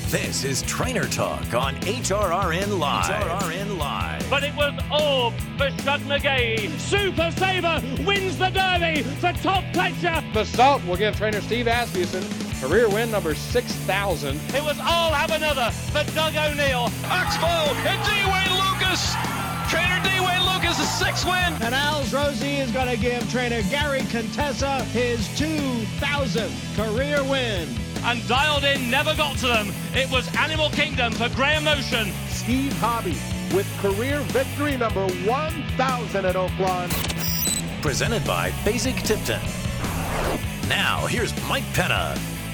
This is Trainer Talk on HRRN Live. HRRN Live. But it was all for Shug McGee. Super Sabre wins the Derby for Todd Pletcher. The Salt will give trainer Steve Asmussen career win number 6,000. It was all have another for Doug O'Neill. Oxbow and D-Wayne Lucas. Trainer D-Wayne Lucas' 6th win. And Al's Rosie is going to give trainer Gary Contessa his 2,000th career win. And Dialed In never got to them. It was Animal Kingdom for Graham Motion. Steve Hobby with career victory number 1,000 at Oaklawn. Presented by Fasig-Tipton. Now, here's Mike Penna.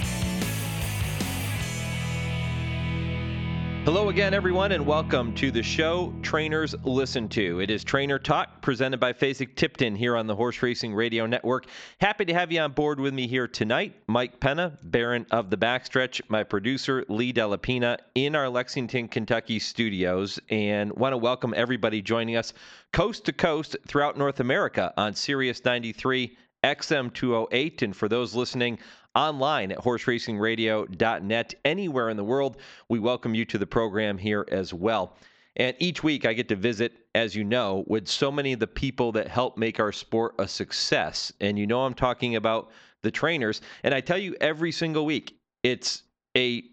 Hello again, everyone, and welcome to the show Trainers Listen To. It is Trainer Talk, presented by Fasig-Tipton here on the Horse Racing Radio Network. Happy to have you on board with me here tonight. Mike Penna, Baron of the Backstretch, my producer, Lee Delapina, in our Lexington, Kentucky studios, and want to welcome everybody joining us coast to coast throughout North America on Sirius 93, XM 208, and for those listening online at horseracingradio.net, anywhere in the world, we welcome you to the program here as well. And each week I get to visit, as you know, with so many of the people that help make our sport a success. And you know I'm talking about the trainers. And I tell you every single week, it's a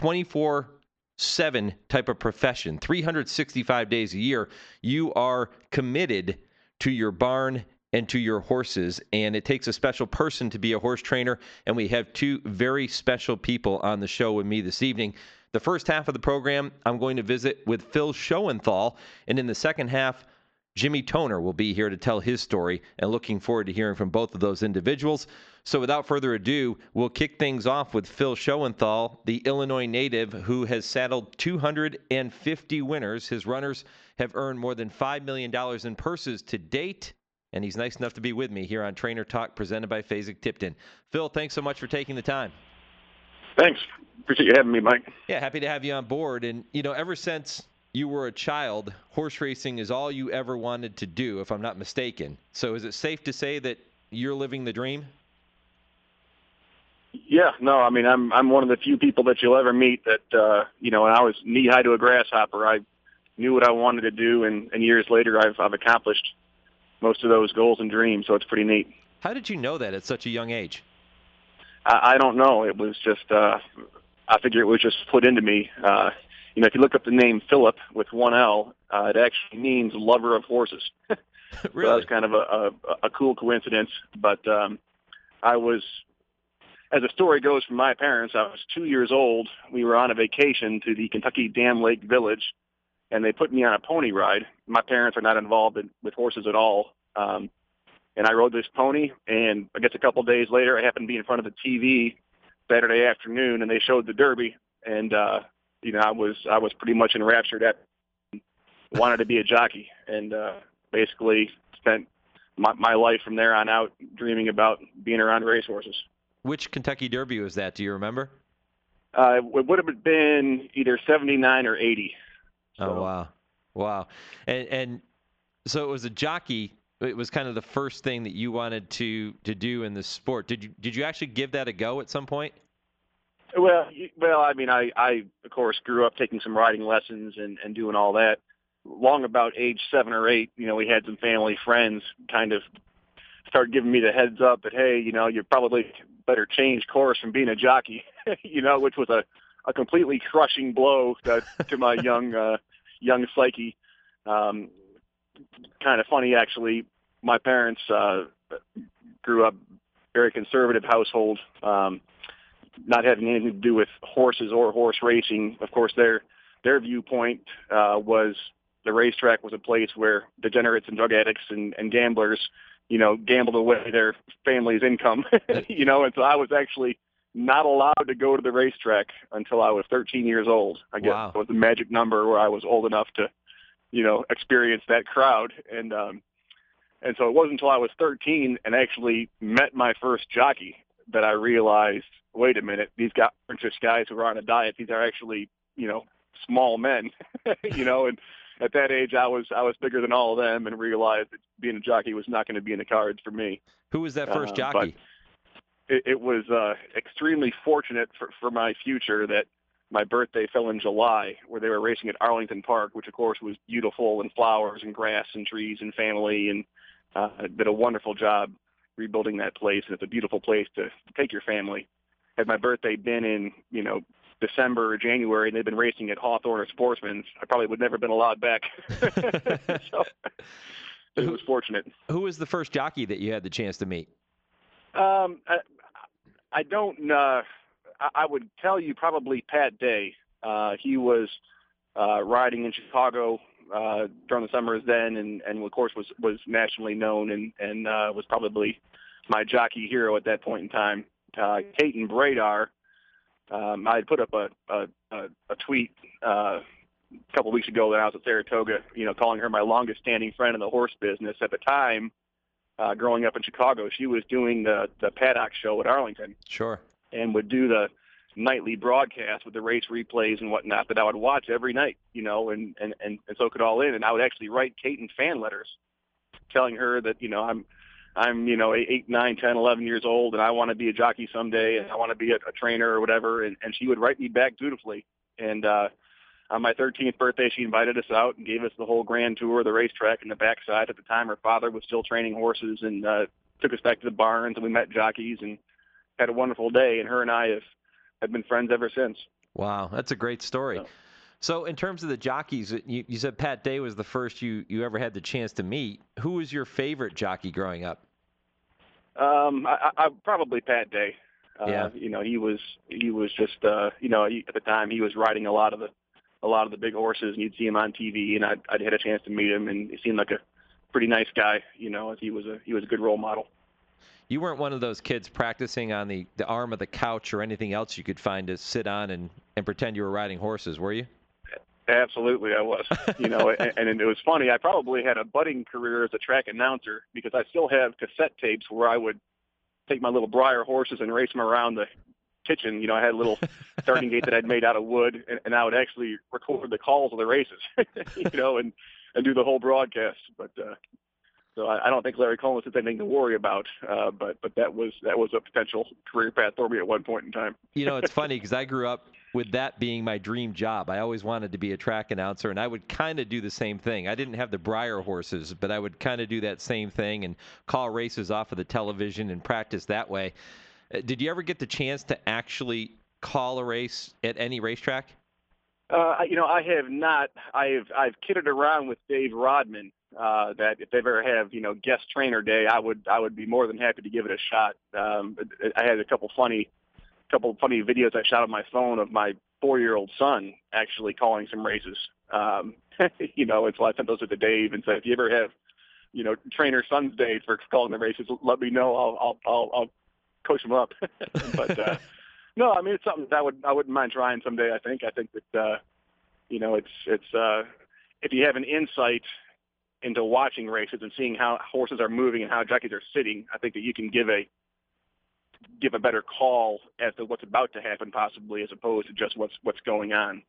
24/7 type of profession. 365 days a year, you are committed to your barn and to your horses, and it takes a special person to be a horse trainer, and we have two very special people on the show with me this evening. The first half of the program, I'm going to visit with Phil Schoenthal, and in the second half, Jimmy Toner will be here to tell his story, and looking forward to hearing from both of those individuals. So without further ado, we'll kick things off with Phil Schoenthal, the Illinois native who has saddled 250 winners. His runners have earned more than $5 million in purses to date, and he's nice enough to be with me here on Trainer Talk, presented by Fasig-Tipton. Phil, thanks so much for taking the time. Thanks. Appreciate you having me, Mike. Yeah, happy to have you on board. And, you know, ever since you were a child, horse racing is all you ever wanted to do, if I'm not mistaken. So is it safe to say that you're living the dream? Yeah, no, I mean, I'm one of the few people that you'll ever meet that, when I was knee-high to a grasshopper, I knew what I wanted to do, and years later I've accomplished most of those goals and dreams, so it's pretty neat. How did you know that at such a young age? I don't know. It was just, I figure it was just put into me. If you look up the name Philip with one L, it actually means lover of horses. Really? So that was kind of a cool coincidence. But I was, as the story goes from my parents, I was 2 years old. We were on a vacation to the Kentucky Dam Lake Village, and they put me on a pony ride. My parents are not involved with horses at all. And I rode this pony, and I guess a couple of days later, I happened to be in front of the TV Saturday afternoon, and they showed the Derby. And, I was pretty much enraptured wanted to be a jockey, and basically spent my life from there on out dreaming about being around racehorses. Which Kentucky Derby was that? Do you remember? It would have been either 79 or 80. So. Oh, wow. Wow. And so it was a jockey. It was kind of the first thing that you wanted to do in the sport. Did you actually give that a go at some point? Well, I mean, I of course grew up taking some riding lessons and doing all that. Long about age 7 or 8, we had some family friends kind of started giving me the heads up that, hey, you probably better change course from being a jockey, which was a completely crushing blow to my young psyche. Kind of funny, actually. My parents grew up very conservative household, not having anything to do with horses or horse racing. Of course, their viewpoint was the racetrack was a place where degenerates and drug addicts and gamblers, gambled away their family's income, and so I was actually not allowed to go to the racetrack until I was 13 years old. I guess Wow. it was the magic number where I was old enough to, experience that crowd. And so it wasn't until I was 13 and actually met my first jockey that I realized, wait a minute, these guys aren't just guys who are on a diet. These are actually, small men, and at that age I was bigger than all of them and realized that being a jockey was not going to be in the cards for me. Who was that first jockey? But it was extremely fortunate for my future that my birthday fell in July, where they were racing at Arlington Park, which of course was beautiful and flowers and grass and trees and family, and did a wonderful job rebuilding that place. And it's a beautiful place to take your family. Had my birthday been in, December or January, and they'd been racing at Hawthorne or Sportsman's, I probably would never been allowed back. So it was fortunate. Who was the first jockey that you had the chance to meet? I don't. I would tell you probably Pat Day. He was riding in Chicago during the summers then, and of course was nationally known and was probably my jockey hero at that point in time. Caton Bradar. I had put up a tweet a couple of weeks ago that I was at Saratoga, calling her my longest standing friend in the horse business. At the time, growing up in Chicago, she was doing the paddock show at Arlington. Sure. And would do the nightly broadcast with the race replays and whatnot that I would watch every night, and soak it all in. And I would actually write Caton fan letters telling her that, I'm 8, 9, 10, 11 years old, and I want to be a jockey someday, and I want to be a trainer or whatever. And she would write me back dutifully. And on my 13th birthday, she invited us out and gave us the whole grand tour of the racetrack and the backside. At the time, her father was still training horses, and took us back to the barns, and we met jockeys and had a wonderful day. And her and I have been friends ever since. Wow, that's a great story. So in terms of the jockeys, you said Pat Day was the first you ever had the chance to meet. Who was your favorite jockey growing up? I probably Pat Day. Yeah. He was just at the time he was riding a lot of the big horses, and you'd see him on TV, and I'd had a chance to meet him, and he seemed like a pretty nice guy. As he was a good role model. You weren't one of those kids practicing on the arm of the couch or anything else you could find to sit on and pretend you were riding horses, were you? Absolutely, I was. And it was funny. I probably had a budding career as a track announcer because I still have cassette tapes where I would take my little Breyer horses and race them around the kitchen. I had a little starting gate that I'd made out of wood, and I would actually record the calls of the races, and do the whole broadcast. But so I don't think Larry Collins has anything to worry about. But that was a potential career path for me at one point in time. It's funny because I grew up with that being my dream job. I always wanted to be a track announcer, and I would kind of do the same thing. I didn't have the Breyer horses, but I would kind of do that same thing and call races off of the television and practice that way. Did you ever get the chance to actually call a race at any racetrack? I have not. I've kidded around with Dave Rodman that if they ever have guest trainer day, I would be more than happy to give it a shot. I had a couple funny videos I shot on my phone of my 4-year-old son actually calling some races. And so I sent those to Dave and said, if you ever have, trainer son's day for calling the races, let me know. I'll coach him up. But no, I mean, it's something that I wouldn't mind trying someday. I think that it's if you have an insight into watching races and seeing how horses are moving and how jockeys are sitting, I think that you can give a better call as to what's about to happen, possibly, as opposed to just what's going on.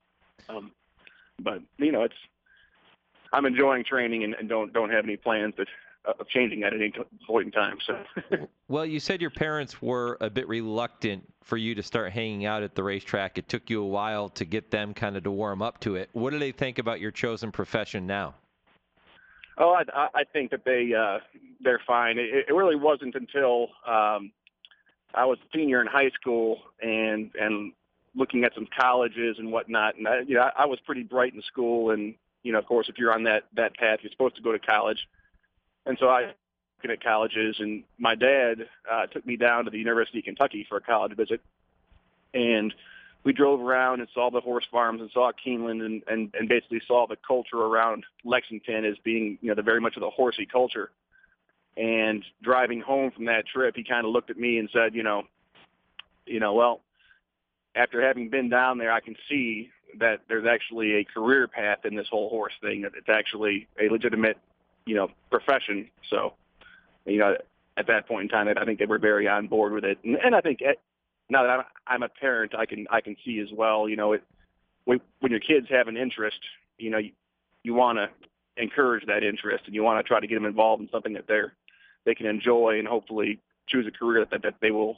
But I'm enjoying training and don't have any plans of changing at any point in time. So. Well, you said your parents were a bit reluctant for you to start hanging out at the racetrack. It took you a while to get them kind of to warm up to it. What do they think about your chosen profession now? Oh, I think that they're fine. It really wasn't until I was a senior in high school and looking at some colleges and whatnot. And I was pretty bright in school, and of course, if you're on that path, you're supposed to go to college. And so I was looking at colleges, and my dad took me down to the University of Kentucky for a college visit, and we drove around and saw the horse farms and saw Keeneland and basically saw the culture around Lexington as being the very much of the horsey culture. And driving home from that trip, he kind of looked at me and said, well, after having been down there, I can see that there's actually a career path in this whole horse thing. That it's actually a legitimate, profession. So, at that point in time, I think they were very on board with it. And I think now that I'm a parent, I can see as well. When your kids have an interest, you want to encourage that interest, and you want to try to get them involved in something that they can enjoy and hopefully choose a career that they will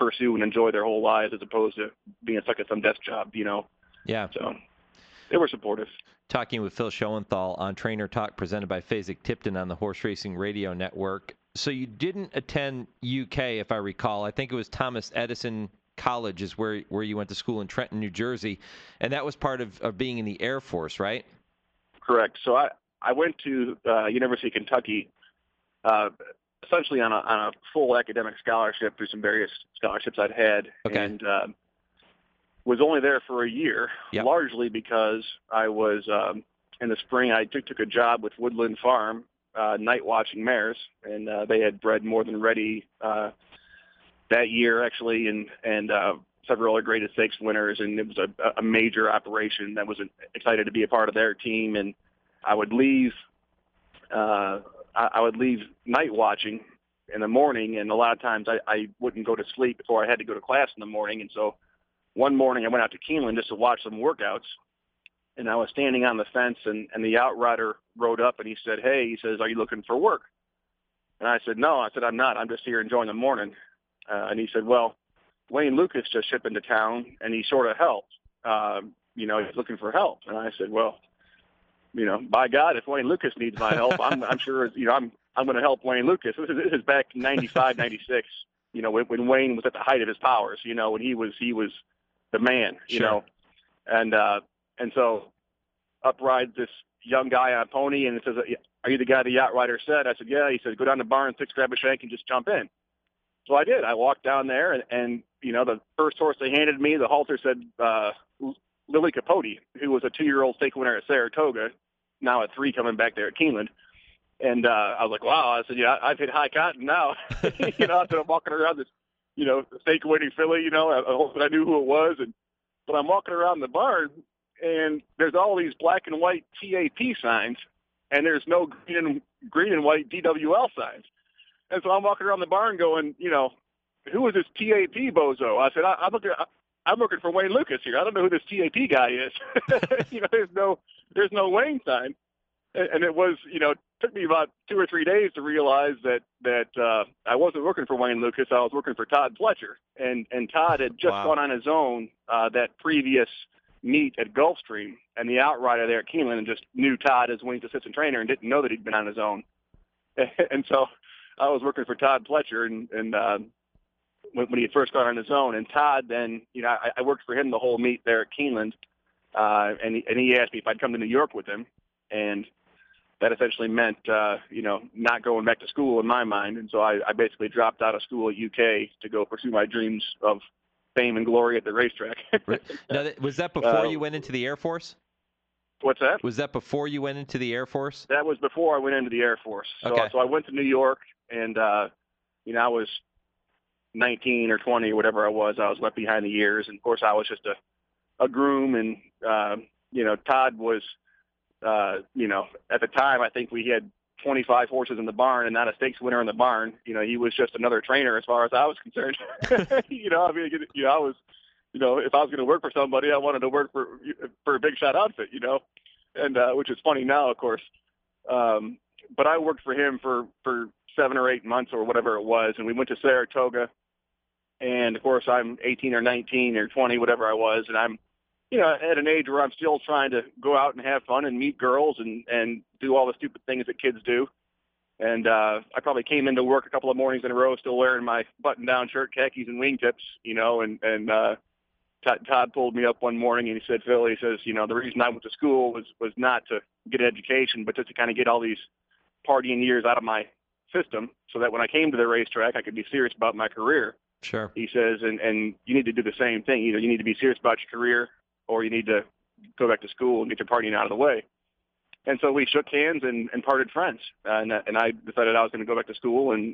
pursue and enjoy their whole lives as opposed to being stuck at some desk job, Yeah. So they were supportive. Talking with Phil Schoenthal on Trainer Talk, presented by Fasig-Tipton on the Horse Racing Radio Network. So you didn't attend UK, if I recall. I think it was Thomas Edison College is where you went to school in Trenton, New Jersey, and that was part of being in the Air Force, right? Correct. So I went to University of Kentucky essentially on a full academic scholarship through some various scholarships I'd had, and was only there for a year, largely because I was in the spring I took a job with Woodland Farm, night watching mares, and they had bred More Than Ready that year actually, and several other Great Stakes winners, and it was a major operation. That was excited to be a part of their team, and I would leave night watching in the morning, and a lot of times I wouldn't go to sleep before I had to go to class in the morning. And so one morning I went out to Keeneland just to watch some workouts, and I was standing on the fence, and the outrider rode up, and he said, "Hey," he says, "are you looking for work?" And I said, "No." I said, "I'm not. I'm just here enjoying the morning." And he said, "Well, Wayne Lukas just shipped into town, and he sort of helped. He's looking for help." And I said, "Well, by God, if Wayne Lukas needs my help, I'm sure, I'm going to help Wayne Lukas." This is back in 95, 96, when Wayne was at the height of his powers, when he was the man, Sure. And so up rides this young guy on a pony, and it says, "Are you the guy the outrider said?" I said, "Yeah." He said, "Go down to barn 6, grab a shank, and just jump in." So I did. I walked down there, and the first horse they handed me, the halter said, Lily Capote, who was a 2-year-old stake winner at Saratoga, now at 3 coming back there at Keeneland. And I was like, wow. I said, "Yeah, I've hit high cotton now." After I'm walking around this, stake winning filly, I knew who it was. But I'm walking around the barn, and there's all these black and white TAP signs, and there's no green and white DWL signs. And so I'm walking around the barn going, who is this TAP bozo? I said, I'm looking for Wayne Lukas here. I don't know who this TAP guy is. There's no Wayne sign. And it was, took me about 2 or 3 days to realize that I wasn't working for Wayne Lukas. I was working for Todd Fletcher. And Todd had just gone on his own that previous meet at Gulfstream, and the outrider there at Keeneland and just knew Todd as Wayne's assistant trainer and didn't know that he'd been on his own. And so I was working for Todd Fletcher, and when he had first got on his own, and Todd then, I worked for him the whole meet there at Keeneland, and he asked me if I'd come to New York with him, and that essentially meant, not going back to school in my mind, and so I basically dropped out of school at UK to go pursue my dreams of fame and glory at the racetrack. Now, was that before you went into the Air Force? What's that? Was that before you went into the Air Force? That was before I went into the Air Force. So I went to New York, and I was 19 or 20 or whatever I was left behind the years. And of course I was just a groom, and, Todd was, at the time, I think we had 25 horses in the barn and not a stakes winner in the barn. He was just another trainer as far as I was concerned. I was, if I was going to work for somebody, I wanted to work for a big shot outfit, and, which is funny now, of course. But I worked for him for 7 or 8 months or whatever it was. And we went to Saratoga, and of course I'm 18 or 19 or 20, whatever I was. And I'm, at an age where I'm still trying to go out and have fun and meet girls and do all the stupid things that kids do. And I probably came into work a couple of mornings in a row still wearing my button-down shirt, khakis, and wingtips, and Todd pulled me up one morning and he said, "Phil," he says, "the reason I went to school was not to get an education, but just to kind of get all these partying years out of my system so that when I came to the racetrack, I could be serious about my career." Sure. He says, and you need to do the same thing. Either you need to be serious about your career, or you need to go back to school and get your partying out of the way. And so we shook hands and parted friends. And I decided I was going to go back to school and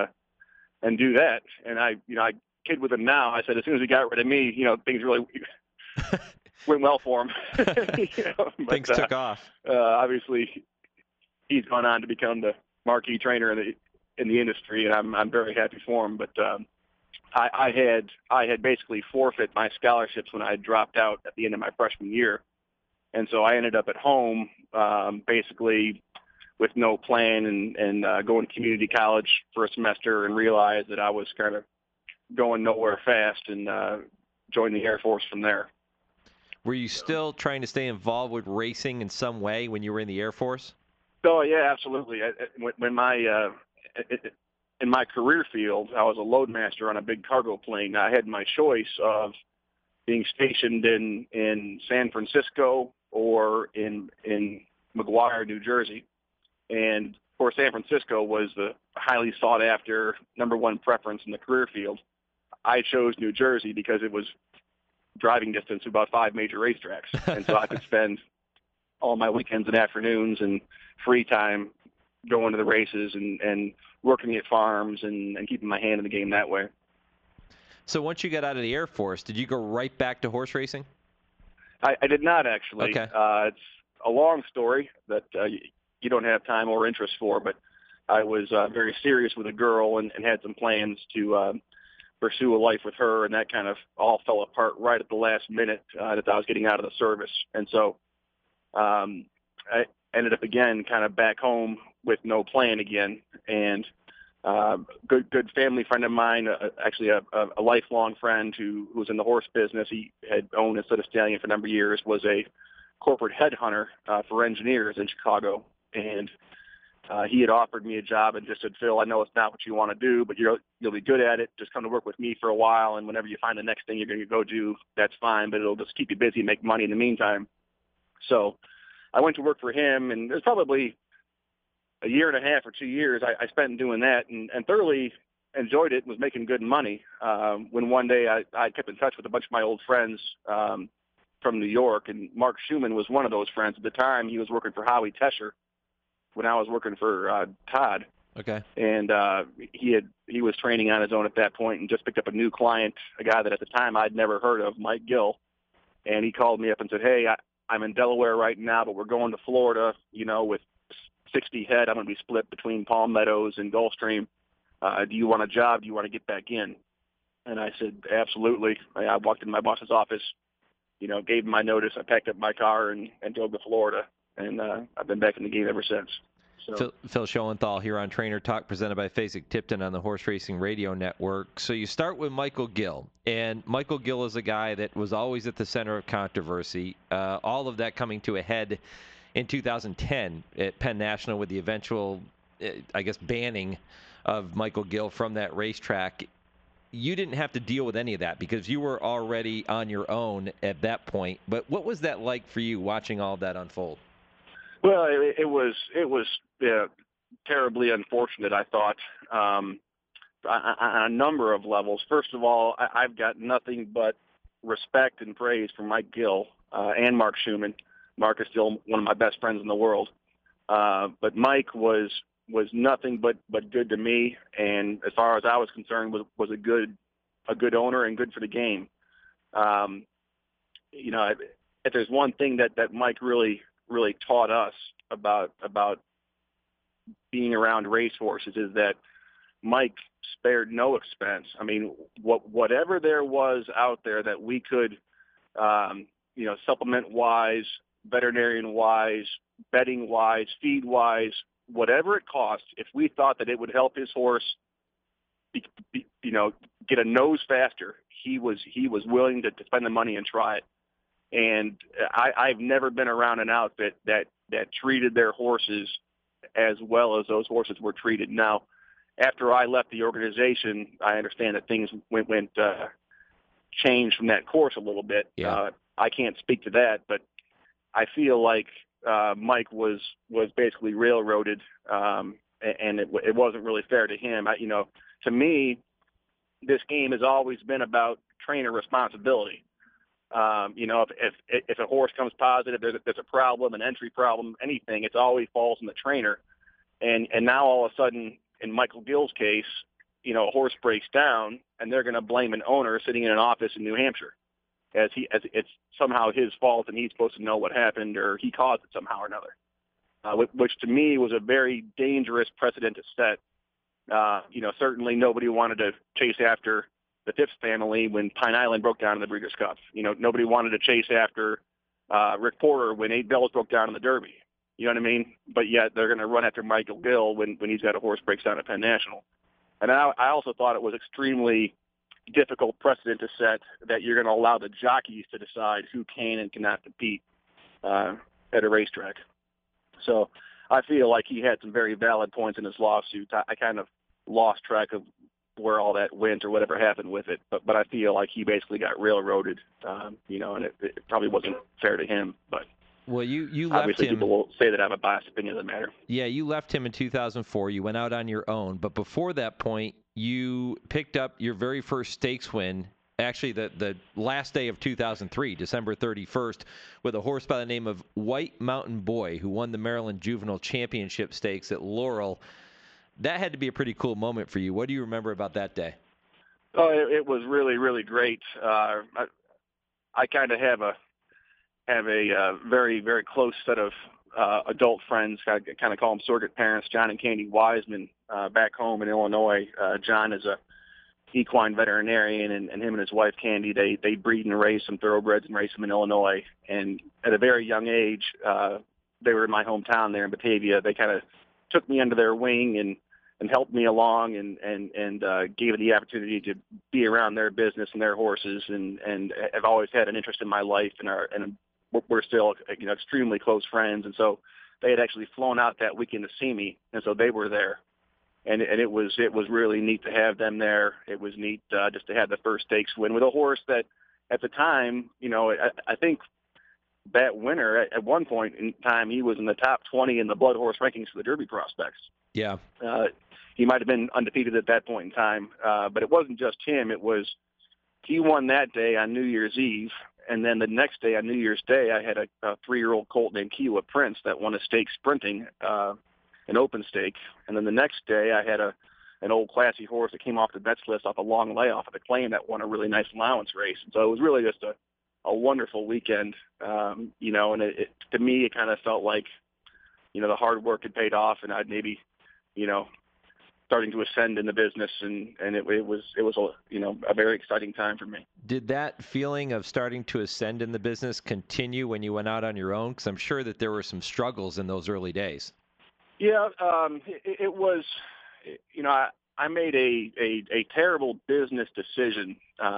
do that. And I kid with him now. I said, as soon as he got rid of me, things really went well for him. Things took off. Obviously, he's gone on to become the marquee trainer in the industry, and I'm very happy for him. But I had basically forfeit my scholarships when I had dropped out at the end of my freshman year. And so I ended up at home, basically with no plan, and going to community college for a semester, and realized that I was kind of going nowhere fast and joined the Air Force from there. Were you still trying to stay involved with racing in some way when you were in the Air Force? Oh yeah, absolutely. When in my career field, I was a loadmaster on a big cargo plane. I had my choice of being stationed in San Francisco or in McGuire, New Jersey. And of course, San Francisco was the highly sought after #1 preference in the career field. I chose New Jersey because it was driving distance to about 5 major racetracks. And so I could spend all my weekends and afternoons and free time going to the races and working at farms and keeping my hand in the game that way. So once you got out of the Air Force, did you go right back to horse racing? I did not, actually. Okay. It's a long story that you don't have time or interest for, but I was very serious with a girl and had some plans to pursue a life with her, and that kind of all fell apart right at the last minute that I was getting out of the service. And so I ended up again kind of back home with no plan again. And good family friend of mine, actually a lifelong friend who was in the horse business. He had owned a Stud Stallion for a number of years, was a corporate headhunter for engineers in Chicago. And he had offered me a job and just said, Phil, I know it's not what you want to do, but you'll be good at it. Just come to work with me for a while, and whenever you find the next thing you're going to go do, that's fine, but it'll just keep you busy and make money in the meantime. So I went to work for him, and it was probably a year and a half or 2 years I spent doing that and thoroughly enjoyed it and was making good money. When one day I kept in touch with a bunch of my old friends from New York, and Mark Schumann was one of those friends. At the time, he was working for Howie Tesher when I was working for Todd. Okay. And he was training on his own at that point and just picked up a new client, a guy that at the time I'd never heard of, Mike Gill. And he called me up and said, hey, I'm in Delaware right now, but we're going to Florida, with 60 head. I'm going to be split between Palm Meadows and Gulfstream. Do you want a job? Do you want to get back in? And I said, absolutely. I walked in my boss's office, gave him my notice. I packed up my car and drove to Florida. And I've been back in the game ever since. So. Phil Schoenthal here on Trainer Talk, presented by Fasig-Tipton on the Horse Racing Radio Network. So you start with Michael Gill, and Michael Gill is a guy that was always at the center of controversy. All of that coming to a head in 2010 at Penn National with the eventual, banning of Michael Gill from that racetrack. You didn't have to deal with any of that because you were already on your own at that point. But what was that like for you watching all of that unfold? Well, it was terribly unfortunate, I thought, on a number of levels. First of all, I've got nothing but respect and praise for Mike Gill and Mark Schumann. Mark is still one of my best friends in the world. But Mike was nothing but good to me, and as far as I was concerned, was a good owner and good for the game. If there's one thing that Mike really taught us about being around racehorses is that Mike spared no expense. I mean, whatever there was out there that we could, supplement-wise, veterinarian-wise, bedding-wise, feed-wise, whatever it cost, if we thought that it would help his horse, get a nose faster, he was willing to spend the money and try it. And I've never been around an outfit that treated their horses as well as those horses were treated. Now, after I left the organization, I understand that things went changed from that course a little bit. Yeah. I can't speak to that, but I feel like Mike was basically railroaded, and it wasn't really fair to him. To me, this game has always been about trainer responsibility. If a horse comes positive, there's a problem, an entry problem, anything, it always falls on the trainer. And now all of a sudden, in Michael Gill's case, a horse breaks down, and they're going to blame an owner sitting in an office in New Hampshire, as it's somehow his fault, and he's supposed to know what happened, or he caused it somehow or another. Which to me was a very dangerous precedent to set. Certainly nobody wanted to chase after the Phipps family when Pine Island broke down in the Breeders' Cup. Nobody wanted to chase after Rick Porter when 8 Bells broke down in the Derby. You know what I mean? But yet they're going to run after Michael Gill when he's got a horse breaks down at Penn National. And I also thought it was extremely difficult precedent to set that you're going to allow the jockeys to decide who can and cannot compete at a racetrack. So I feel like he had some very valid points in his lawsuit. I kind of lost track of where all that went or whatever happened with it, but I feel like he basically got railroaded, and it probably wasn't fair to him. But well, you left obviously him. People will say that I have a biased opinion of the matter. Yeah, you left him in 2004. You went out on your own, but before that point, you picked up your very first stakes win. Actually, the last day of 2003, December 31st, with a horse by the name of White Mountain Boy, who won the Maryland Juvenile Championship Stakes at Laurel. That had to be a pretty cool moment for you. What do you remember about that day? Oh, it was really, really great. I kind of have a very, very close set of adult friends. I kind of call them surrogate parents, John and Candy Wiseman, back home in Illinois. John is a equine veterinarian, and him and his wife Candy, they breed and raise some thoroughbreds and race them in Illinois. And at a very young age, they were in my hometown there in Batavia. They kind of took me under their wing and helped me along and gave me the opportunity to be around their business and their horses, and have always had an interest in my life, and we're still extremely close friends. And so they had actually flown out that weekend to see me, and so they were there. And it was really neat to have them there. It was neat just to have the first stakes win with a horse that at the time, I think that winner at one point in time, he was in the top 20 in the blood horse rankings for the Derby prospects. Yeah. He might have been undefeated at that point in time. But it wasn't just him. It was, he won that day on New Year's Eve. And then the next day on New Year's Day, I had a 3-year-old colt named Kiowa Prince that won a stake sprinting, an open stake. And then the next day I had an old classy horse that came off the bets list off a long layoff at the Claim that won a really nice allowance race. And so it was really just a wonderful weekend, and it to me, it kind of felt like, the hard work had paid off, and I'd maybe, starting to ascend in the business, and it was a very exciting time for me. Did that feeling of starting to ascend in the business continue when you went out on your own? Because I'm sure that there were some struggles in those early days. Yeah, it was, I made a terrible business decision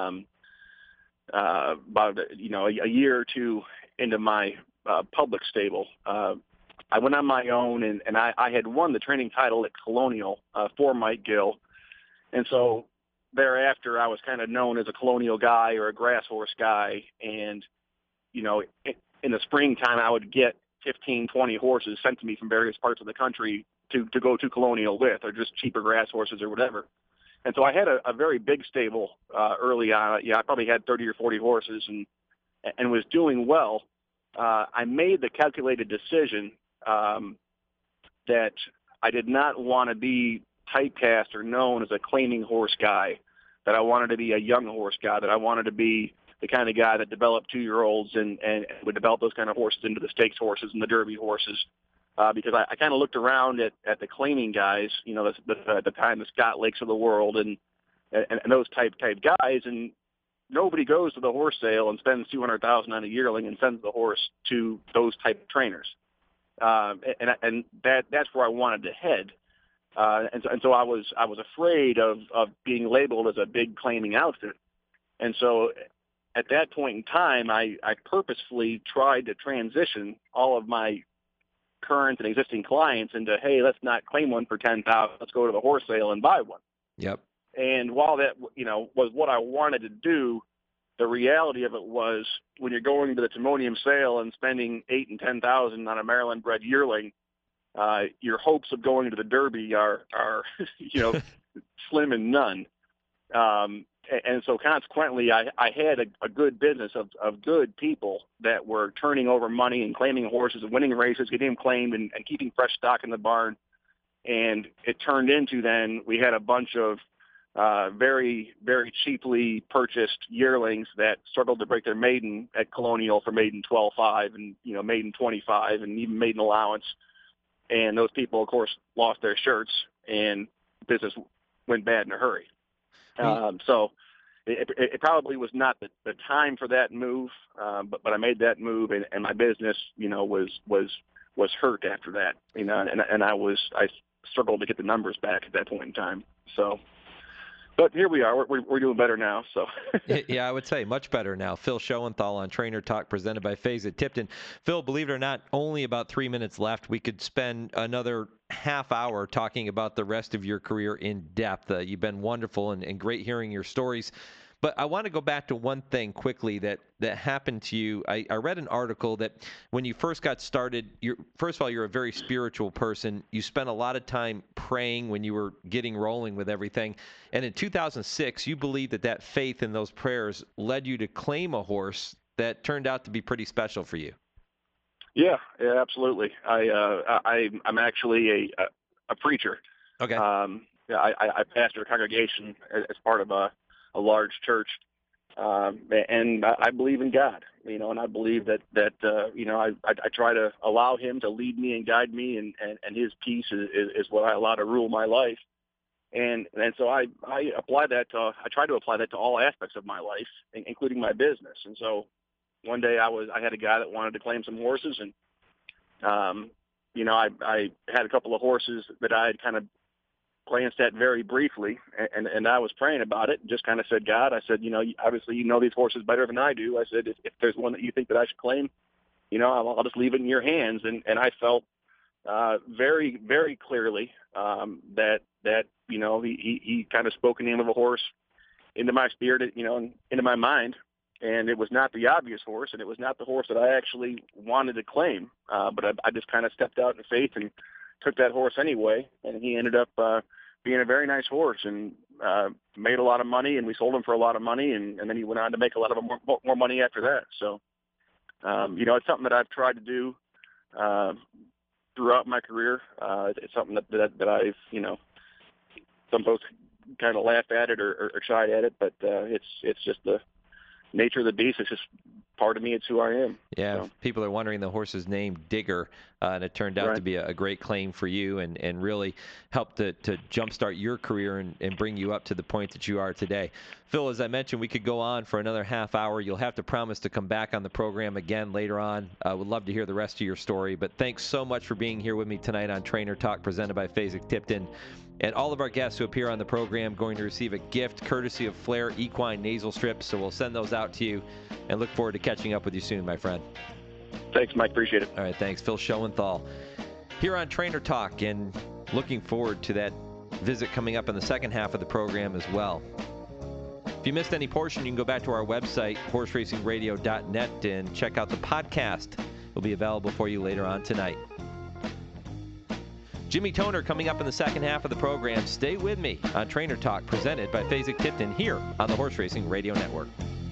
about a year or two into my public stable. I went on my own, and I had won the training title at Colonial for Mike Gill. And so thereafter, I was kind of known as a Colonial guy or a grass horse guy. And, in the springtime, I would get 15, 20 horses sent to me from various parts of the country to go to Colonial with, or just cheaper grass horses or whatever. And so I had a very big stable early on. I probably had 30 or 40 horses and was doing well. I made the calculated decision that I did not want to be typecast or known as a claiming horse guy, that I wanted to be a young horse guy, that I wanted to be the kind of guy that developed 2-year-olds and would develop those kind of horses into the stakes horses and the Derby horses. Because I kind of looked around at the claiming guys, at the time, the Scott Lakes of the world and those type guys, and nobody goes to the horse sale and spends $200,000 on a yearling and sends the horse to those type of trainers. And that's where I wanted to head. And so I was afraid of being labeled as a big claiming outfit. And so at that point in time, I purposefully tried to transition all of my current and existing clients into, hey, let's not claim one for $10,000. Let's go to the horse sale and buy one. Yep. And while that, was what I wanted to do, the reality of it was when you're going to the Timonium sale and spending $8,000 and $10,000 on a Maryland bred yearling, your hopes of going to the Derby are slim and none. And so consequently, I had a good business of good people that were turning over money and claiming horses and winning races, getting them claimed and keeping fresh stock in the barn. And it turned into then we had a bunch of very, very cheaply purchased yearlings that struggled to break their maiden at Colonial for maiden 12.5 and, maiden 25 and even maiden allowance. And those people, of course, lost their shirts and business went bad in a hurry. So it probably was not the time for that move, but I made that move, and my business, was hurt after that, and I struggled to get the numbers back at that point in time. So, But here we are. We're doing better now. So Yeah, I would say much better now. Phil Schoenthal on Trainer Talk, presented by Fasig-Tipton. Phil, believe it or not, only about 3 minutes left. We could spend another half hour talking about the rest of your career in depth. You've been wonderful and great hearing your stories. But I want to go back to one thing quickly that happened to you. I read an article that when you first got started, first of all, you're a very spiritual person. You spent a lot of time praying when you were getting rolling with everything. And in 2006, you believed that faith in those prayers led you to claim a horse that turned out to be pretty special for you. Yeah, absolutely. I'm actually a preacher. Okay. I pastor a congregation as part of a large church, and I believe in God, and I believe that I try to allow Him to lead me and guide me, and His peace is what I allow to rule my life, and so I apply that I try to apply that to all aspects of my life, including my business. And so one day I had a guy that wanted to claim some horses, and I had a couple of horses that I had kind of glanced at very briefly, and I was praying about it and just kind of said, God, I said, obviously you know these horses better than I do. I said, if there's one that you think that I should claim, I'll just leave it in your hands. And I felt very, very clearly that he kind of spoke the name of a horse into my spirit, into my mind. And it was not the obvious horse, and it was not the horse that I actually wanted to claim. But I just kind of stepped out in faith and took that horse anyway, and he ended up being a very nice horse and made a lot of money, and we sold him for a lot of money, and then he went on to make a lot of more money after that. So, it's something that I've tried to do throughout my career. It's something that I've, some folks kind of laugh at it or shy at it, but it's just the nature of the beast. It's just part of me. It's who I am. Yeah, so. People are wondering the horse's name, Digger, and it turned out to be a great claim for you and really helped to jumpstart your career and bring you up to the point that you are today. Phil, as I mentioned, we could go on for another half hour. You'll have to promise to come back on the program again later on. I would love to hear the rest of your story, but thanks so much for being here with me tonight on Trainer Talk, presented by Fasig-Tipton. And all of our guests who appear on the program going to receive a gift courtesy of Flair Equine Nasal Strips, so we'll send those out to you and look forward to catching up with you soon, my friend. Thanks, Mike. Appreciate it. All right, thanks. Phil Schoenthal here on Trainer Talk, and looking forward to that visit coming up in the second half of the program as well. If you missed any portion, you can go back to our website, horseracingradio.net, and check out the podcast. It'll be available for you later on tonight. Jimmy Toner coming up in the second half of the program. Stay with me on Trainer Talk, presented by Fasig-Tipton here on the Horse Racing Radio Network.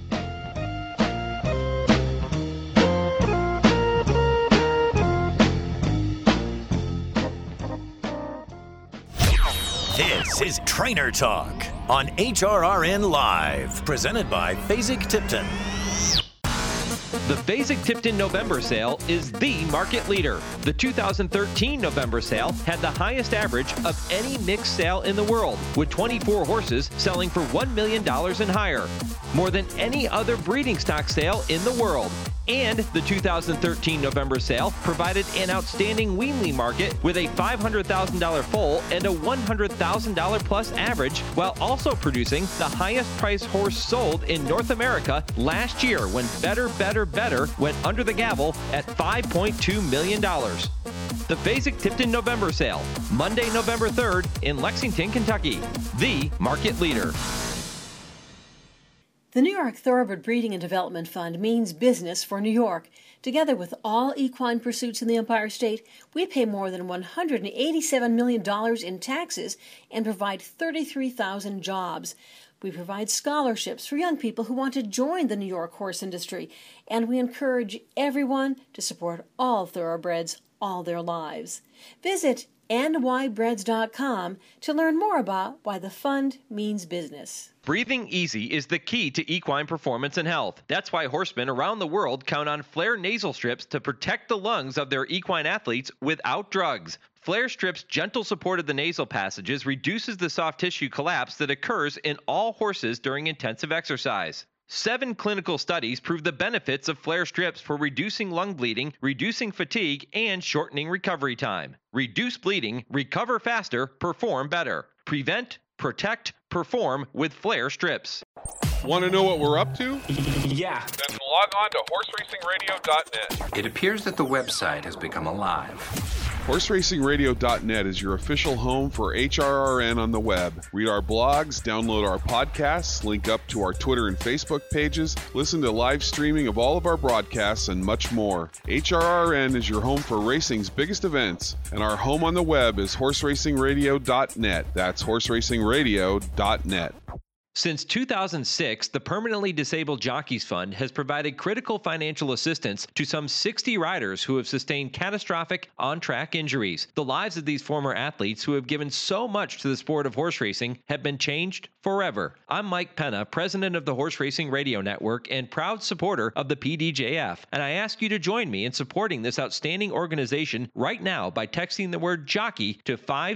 This is Trainer Talk on HRRN Live, presented by Fasig-Tipton. The Fasig-Tipton November Sale is the market leader. The 2013 November Sale had the highest average of any mixed sale in the world, with 24 horses selling for $1 million and higher, more than any other breeding stock sale in the world. And the 2013 November Sale provided an outstanding weanly market with a $500,000 foal and a $100,000 plus average, while also producing the highest priced horse sold in North America last year when Better, Better, Better went under the gavel at $5.2 million. The Fasig-Tipton November Sale, Monday, November 3rd in Lexington, Kentucky. The market leader. The New York Thoroughbred Breeding and Development Fund means business for New York. Together with all equine pursuits in the Empire State, we pay more than $187 million in taxes and provide 33,000 jobs. We provide scholarships for young people who want to join the New York horse industry, and we encourage everyone to support all thoroughbreds all their lives. Visit nybreds.com to learn more about why the fund means business. Breathing easy is the key to equine performance and health. That's why horsemen around the world count on Flair nasal strips to protect the lungs of their equine athletes without drugs. Flair Strips' gentle support of the nasal passages reduces the soft tissue collapse that occurs in all horses during intensive exercise. 7 clinical studies prove the benefits of Flair Strips for reducing lung bleeding, reducing fatigue, and shortening recovery time. Reduce bleeding, recover faster, perform better. Prevent, Protect, perform with Flair strips. Want to know what we're up to? Yeah. Then log on to horseracingradio.net. It appears that the website has become alive. HorseRacingRadio.net is your official home for HRRN on the web. Read our blogs, download our podcasts, link up to our Twitter and Facebook pages, listen to live streaming of all of our broadcasts, and much more. HRRN is your home for racing's biggest events, and our home on the web is HorseRacingRadio.net. That's HorseRacingRadio.net. Since 2006, the Permanently Disabled Jockeys Fund has provided critical financial assistance to some 60 riders who have sustained catastrophic on-track injuries. The lives of these former athletes who have given so much to the sport of horse racing have been changed forever. I'm Mike Penna, president of the Horse Racing Radio Network and proud supporter of the PDJF, and I ask you to join me in supporting this outstanding organization right now by texting the word jockey to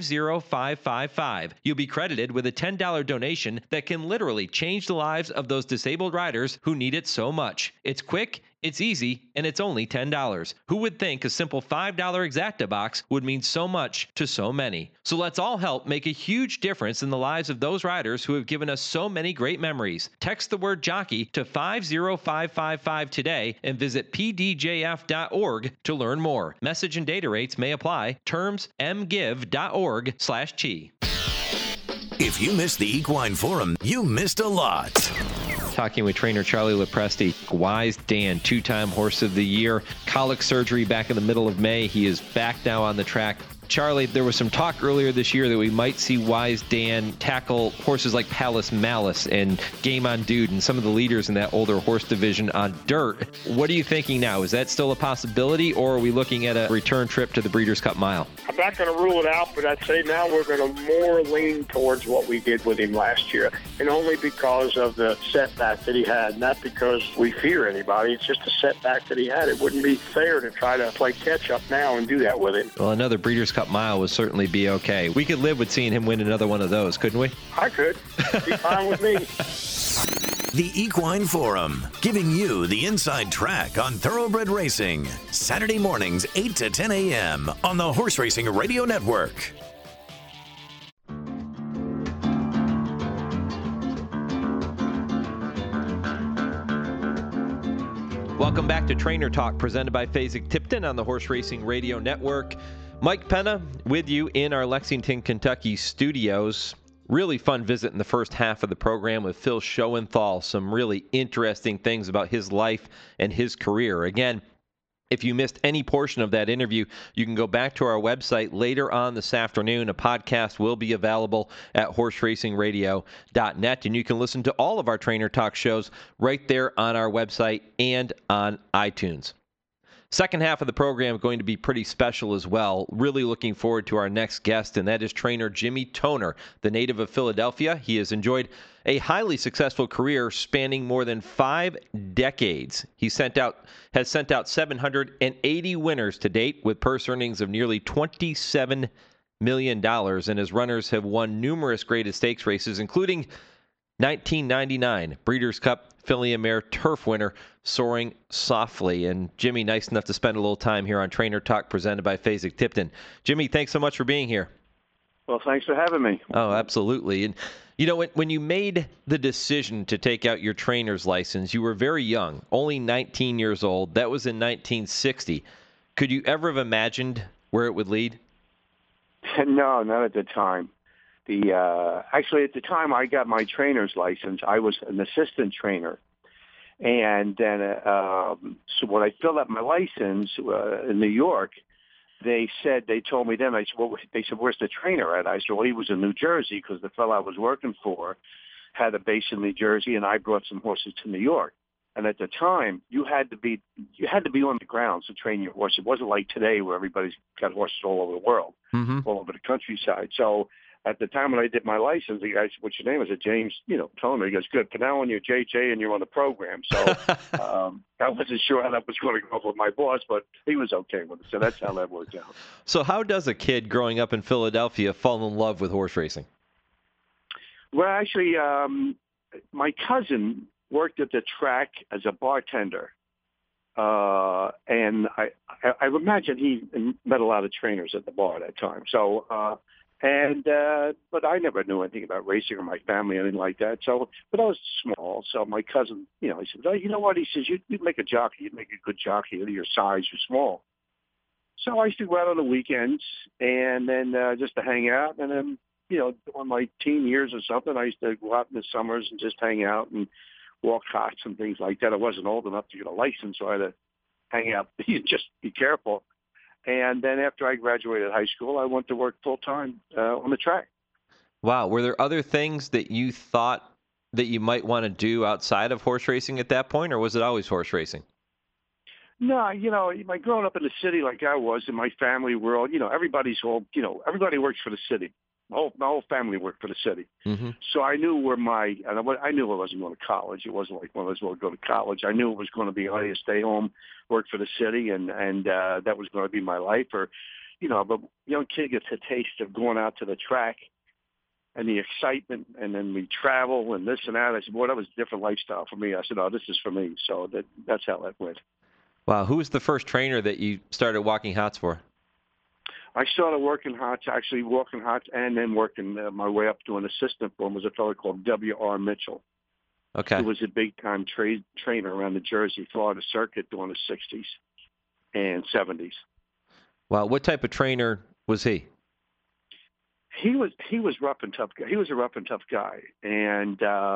50555. You'll be credited with a $10 donation that can literally change the lives of those disabled riders who need it so much. It's quick, it's easy, and it's only $10. Who would think a simple $5 Exacta box would mean so much to so many? So let's all help make a huge difference in the lives of those riders who have given us so many great memories. Text the word jockey to 50555 today and visit pdjf.org to learn more. Message and data rates may apply. Terms mgive.org/chi. If you missed the Equine Forum, you missed a lot. Talking with trainer Charlie Lopresti, Wise Dan, two-time Horse of the Year, colic surgery back in the middle of May. He is back now on the track. Charlie, there was some talk earlier this year that we might see Wise Dan tackle horses like Palace Malice and Game on Dude and some of the leaders in that older horse division on dirt. What are you thinking now? Is that still a possibility, or are we looking at a return trip to the Breeders' Cup Mile? I'm not going to rule it out, but I'd say now we're going to more lean towards what we did with him last year, and only because of the setback that he had, not because we fear anybody. It's just a setback that he had. It wouldn't be fair to try to play catch-up now and do that with him. Well, another Breeders' Cup Mile would certainly be okay. We could live with seeing him win another one of those, couldn't we? I could. Be fine with me. The Equine Forum, giving you the inside track on thoroughbred racing. Saturday mornings, 8 to 10 a.m. on the Horse Racing Radio Network. Welcome back to Trainer Talk, presented by Fasig-Tipton on the Horse Racing Radio Network. Mike Penna with you in our Lexington, Kentucky studios. Really fun visit in the first half of the program with Phil Schoenthal. Some really interesting things about his life and his career. Again, if you missed any portion of that interview, you can go back to our website later on this afternoon. A podcast will be available at horseracingradio.net, and you can listen to all of our Trainer Talk shows right there on our website and on iTunes. Second half of the program going to be pretty special as well. Really looking forward to our next guest, and that is trainer Jimmy Toner, the native of Philadelphia. He has enjoyed a highly successful career spanning more than 5 decades. He has sent out 780 winners to date with purse earnings of nearly $27 million, and his runners have won numerous Greatest Stakes races, including 1999 Breeders' Cup Filly and Mare Turf winner Soaring Softly. And Jimmy, nice enough to spend a little time here on Trainer Talk presented by Fasig-Tipton. Jimmy, thanks so much for being here. Well, thanks for having me. Oh, absolutely. And you know, when you made the decision to take out your trainer's license, you were very young, only 19 years old. That was in 1960. Could you ever have imagined where it would lead? No, not at the time. Actually, at the time I got my trainer's license, I was an assistant trainer. And then, so when I filled out my license in New York, they told me then, they said, where's the trainer at? I said, well, he was in New Jersey because the fellow I was working for had a base in New Jersey, and I brought some horses to New York. And at the time, you had to be on the grounds to train your horse. It wasn't like today where everybody's got horses all over the world, all over the countryside. So at the time when I did my license, the guy said, what's your name? I said, James, told me. He goes, good. But now on your JJ and you're on the program. So I wasn't sure how that was going to go with my boss, but he was okay with it. So that's how that worked out. So how does a kid growing up in Philadelphia fall in love with horse racing? Well, actually, my cousin worked at the track as a bartender. And I imagine he met a lot of trainers at the bar at that time. So, And but I never knew anything about racing or my family or anything like that. So, but I was small. So my cousin, he said, "Oh, you know what?" He says, "You'd make a jockey. You'd make a good jockey. Your size, you're small." So I used to go out on the weekends and then just to hang out. And then, on my teen years or something, I used to go out in the summers and just hang out and walk carts and things like that. I wasn't old enough to get a license, so I had to hang out. Just be careful. And then after I graduated high school, I went to work full-time on the track. Wow. Were there other things that you thought that you might want to do outside of horse racing at that point, or was it always horse racing? No, my growing up in the city like I was in my family world, everybody works for the city. My whole family worked for the city. Mm-hmm. So I knew I knew I wasn't going to college. It wasn't like one of those will go to college. I knew it was going to be either stay home, work for the city, and that was going to be my life. Or, but young kid gets a taste of going out to the track and the excitement, and then we travel and this and that. I said, boy, that was a different lifestyle for me. I said, oh, this is for me. So that's how that went. Wow. Who was the first trainer that you started walking hots for? I started walking hots and then working my way up to an assistant for him was a fellow called W.R. Mitchell. Okay. Who was a big-time trainer around the Jersey, Florida circuit during the 60s and 70s. Wow. What type of trainer was he? He was rough and tough guy. He was a rough and tough guy. And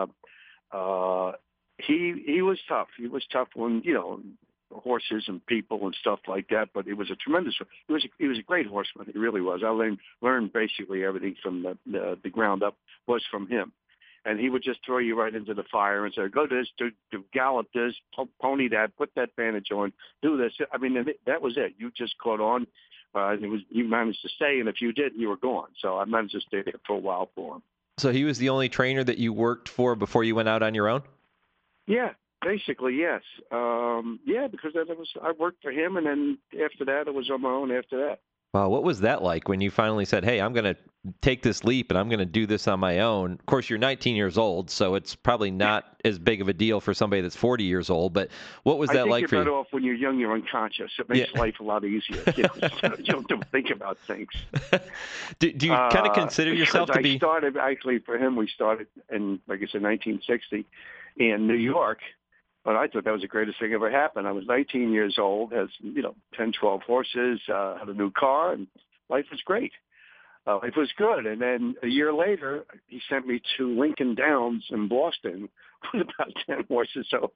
he was tough. He was tough when, horses and people and stuff like that, but it was he was a great horseman. He really was. I learned basically everything from the ground up was from him. And he would just throw you right into the fire and say, go this, do gallop this, pony that, put that bandage on, do this. I mean, that was it. You just caught on. You managed to stay, and if you didn't, you were gone. So I managed to stay there for a while for him. So he was the only trainer that you worked for before you went out on your own? Yeah. Basically, yes. Because I worked for him, and then after that, it was on my own after that. Wow, what was that like when you finally said, hey, I'm going to take this leap and I'm going to do this on my own? Of course, you're 19 years old, so it's probably not as big of a deal for somebody that's 40 years old, but what was that like for you? I think you're better off when you're young, you're unconscious. It makes life a lot easier. You don't have to think about things. Do you kind of consider yourself to be... For him, we started in, like I said, 1960 in New York. But I thought that was the greatest thing ever happened. I was 19 years old, has 10, 12 horses, had a new car, and life was great. Life was good. And then a year later, he sent me to Lincoln Downs in Boston with about 10 horses. So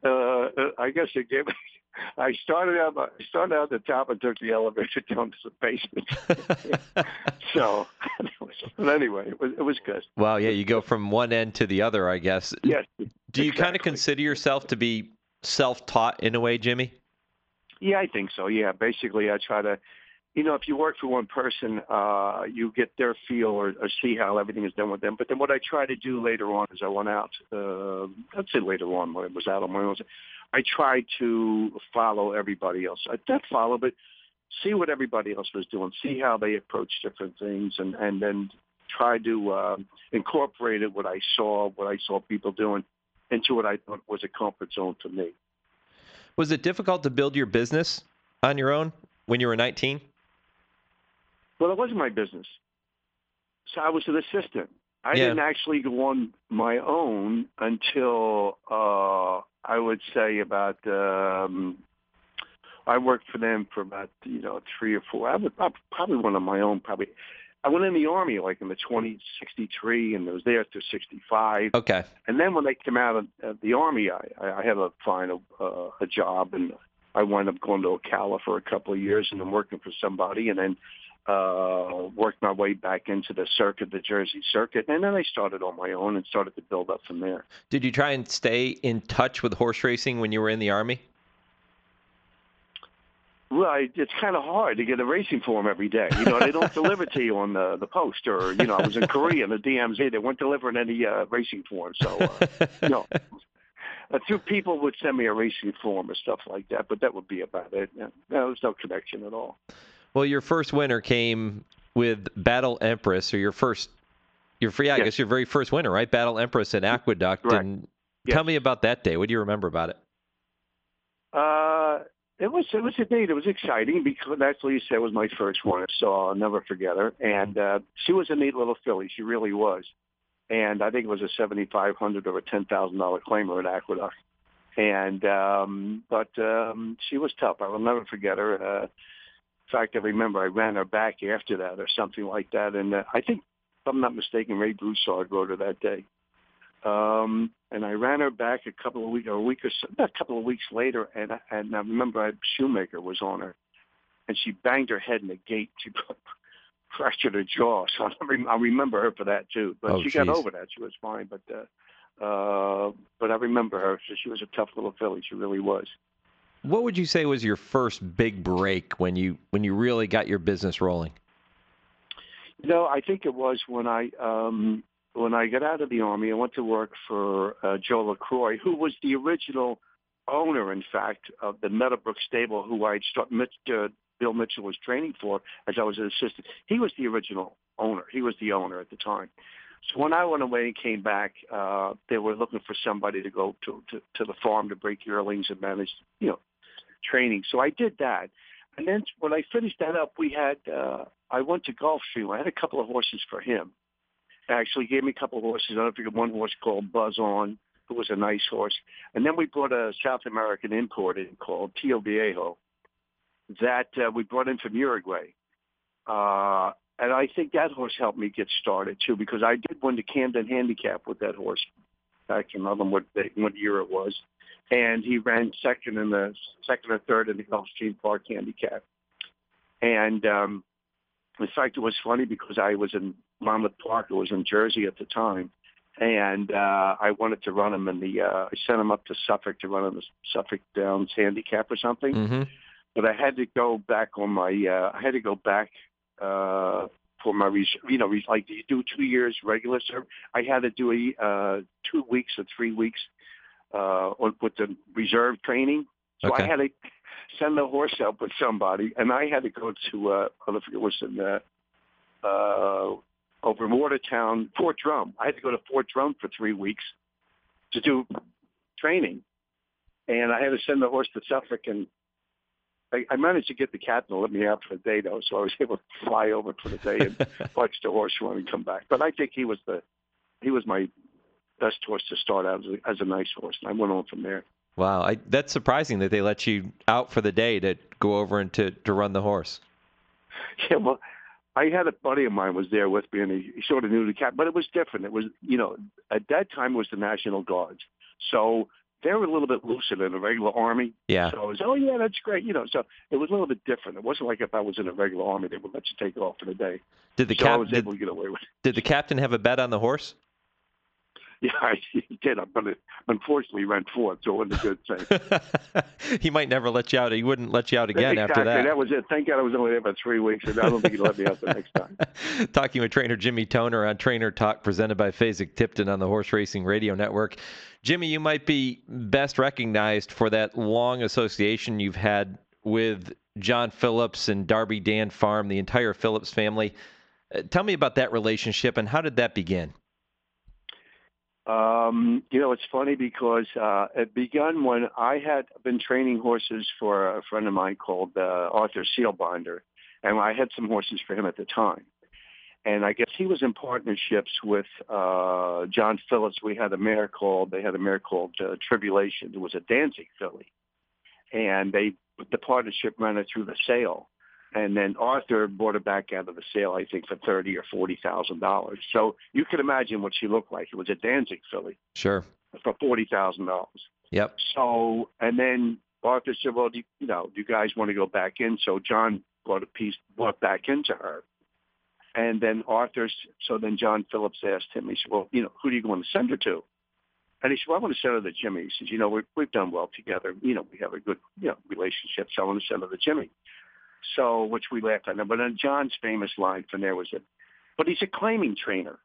I guess it gave me. I started out at the top and took the elevator down to the basement. So, but anyway, it was good. Wow, yeah, you go from one end to the other, I guess. Yes. Do you kind of consider yourself to be self-taught in a way, Jimmy? Yeah, I think so. Yeah, basically, I try to. If you work for one person, you get their feel or see how everything is done with them. But then what I try to do later on as I went out, let's say later on when I was out on my own, I tried to follow everybody else. Not follow, but see what everybody else was doing, see how they approach different things, and then try to incorporate what I saw people doing into what I thought was a comfort zone for me. Was it difficult to build your business on your own when you were 19? Well, it wasn't my business. So I was an assistant. I didn't actually go on my own until I would say about I worked for them for about 3 or 4. I probably went on my own. I went in the Army like in the 1963, and I was there through 65. Okay. And then when they came out of the Army, I had to find a job, and I wound up going to Ocala for a couple of years, and then working for somebody, and then worked my way back into the circuit, the Jersey circuit, and then I started on my own and started to build up from there. Did you try and stay in touch with horse racing when you were in the Army? Well, it's kind of hard to get a racing form every day. They don't deliver to you on the post. Or, I was in Korea in the DMZ. They weren't delivering any racing forms. So, a few people would send me a racing form or stuff like that, but that would be about it. There was no connection at all. Well, your first winner came with Battle Empress, or I guess your very first winner, right? Battle Empress at Aqueduct. Correct. And tell me about that day. What do you remember about it? It was a date. It was exciting because that's Lisa was my first one, so I'll never forget her. And she was a neat little filly. She really was. And I think it was a $7,500 or a $10,000 claimer at Aqueduct. And but she was tough. I will never forget her. In fact, I remember I ran her back after that or something like that. And I think, if I'm not mistaken, Ray Broussard rode her that day. And I ran her back a couple of weeks later, and I remember Shoemaker was on her, and she banged her head in the gate. She fractured her jaw. So I remember her for that too. But she got over that. She was fine. But I remember her. She was a tough little filly. She really was. What would you say was your first big break when you really got your business rolling? I think it was when I got out of the Army. I went to work for Joe LaCroix, who was the original owner, in fact, of the Meadowbrook stable, who Bill Mitchell was training for as I was an assistant. He was the original owner. He was the owner at the time. So when I went away and came back, they were looking for somebody to go to the farm to break yearlings and manage, training. So I did that. And then when I finished that up, I went to Gulfstream. I had a couple of horses for him. Actually gave me a couple of horses. I don't forget one horse called Buzz On, who was a nice horse. And then we brought a South American import in called Tio Viejo that we brought in from Uruguay. And I think that horse helped me get started, too, because I did win the Camden Handicap with that horse back in, I don't know what year it was. And he ran second or third in the Gulfstream Park Handicap. And in fact, it was funny because I was in Monmouth Park. It was in Jersey at the time. And I wanted to run him I sent him up to Suffolk to run in the Suffolk Downs Handicap or something. Mm-hmm. But I had to go back on my, for my, like you do 2 years regular service. I had to do 2 weeks or 3 weeks with the reserve training. So I had to send the horse up with somebody, and I had to go to, I don't know if it was in over in Watertown, Fort Drum. I had to go to Fort Drum for 3 weeks to do training, and I had to send the horse to Suffolk, and I managed to get the captain to let me out for the day, though, so I was able to fly over for the day and watch the horse run and come back. But I think he was my best horse to start out as a nice horse, and I went on from there. Wow, that's surprising that they let you out for the day to go over and to run the horse. Yeah, well, I had a buddy of mine was there with me, and he sort of knew the captain, but it was different. It was, at that time it was the National Guards, so they were a little bit looser than the regular Army. Yeah. So it was, oh yeah, that's great. So it was a little bit different. It wasn't like if I was in a regular Army, they would let you take off for the day. I was able to get away with it. Did the captain have a bet on the horse? Yeah, he did. But unfortunately, he ran fourth, so it wasn't a good thing. He might never let you out. He wouldn't let you out again after that. That was it. Thank God I was only there for 3 weeks, and I don't think he'd let me out the next time. Talking with trainer Jimmy Toner on Trainer Talk, presented by Fasig-Tipton on the Horse Racing Radio Network. Jimmy, you might be best recognized for that long association you've had with John Phillips and Darby Dan Farm, the entire Phillips family. Tell me about that relationship, and how did that begin? It's funny because it began when I had been training horses for a friend of mine called Arthur Sealbinder, and I had some horses for him at the time. And I guess he was in partnerships with John Phillips. They had a mare called Tribulation. It was a Danzig filly, and the partnership ran it through the sale. And then Arthur bought her back out of the sale, I think, for $30,000 or $40,000. So you can imagine what she looked like. It was a Danzig filly. Sure. For $40,000. Yep. So, and then Arthur said, well, do you guys want to go back in? So John bought back into her. And then John Phillips asked him, he said, well, who do you want to send her to? And he said, well, I want to send her to Jimmy. He says, we've done well together. We have a good, relationship. So I want to send her to Jimmy. So, which we laughed at. But then John's famous line from there was, but he's a claiming trainer.